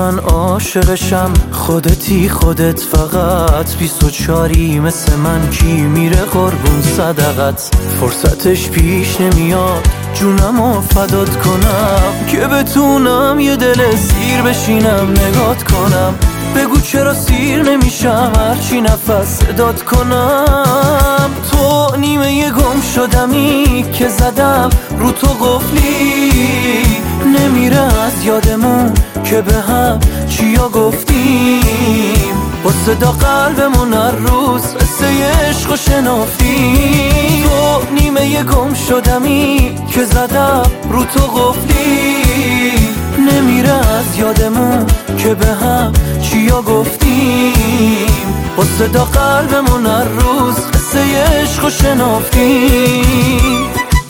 من عاشقشم، خودتی خودت فقط 24ی مثل من کی میره قربون صدقت. فرصتش پیش نمیاد جونمو فدات کنم که بتونم یه دل سیر بشینم نگات کنم. بگو چرا سیر نمیشم هرچی نفس صدات کنم. تو نیمه گم شدمی که زدم رو تو قفلی، نمیره از یادمون که به هم چیا گفتیم. با صدا قلبمون هر روز قصه عشق و شنافتیم. تو نیمه گم شدمی که زدم رو تو قفلی، نمیره از یادمون که به هم چیا گفتیم. با صدا قلبمون هر روز قصه عشق و شنافتیم.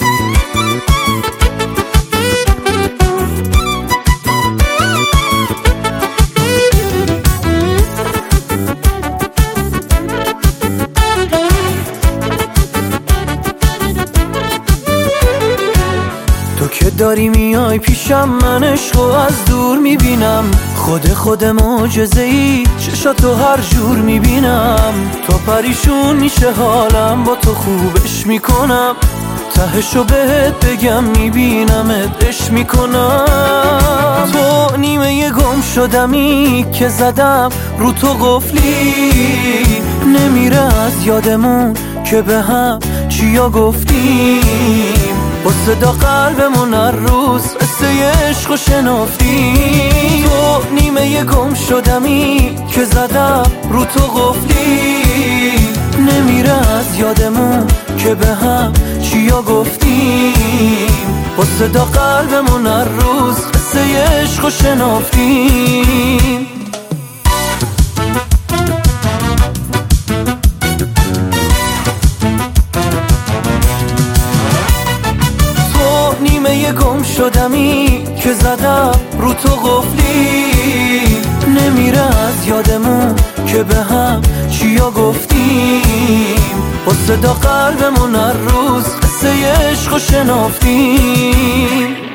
تو که داری میای پیشم من عشقو از دور میبینم. خود معجزه‌ای چشاتو هر جور میبینم. تو پریشون میشه حالم با تو خوبش میکنم. تهشو بهت بگم میبینمت عشق میکنم. تو نیمه گم شدمی که زدم رو تو قفلی، نمیره از یادمون که به هم چیا گفتیم. با صدا قلبمون هر روز قصه عشق و شنافتیم. تو نیمه گم شدمی که زدم رو تو قفلی، نمیره از یادمون که به هم چیا گفتیم. با صدا قلبمون هر روز قصه عشق و شنافتیم. نیمه گم شدمی که زدم رو تو قفلی، نمیره از یادمون که به هم چیا گفتیم. با صدا قلبمون هر روز قصه عشق و شنافتیم.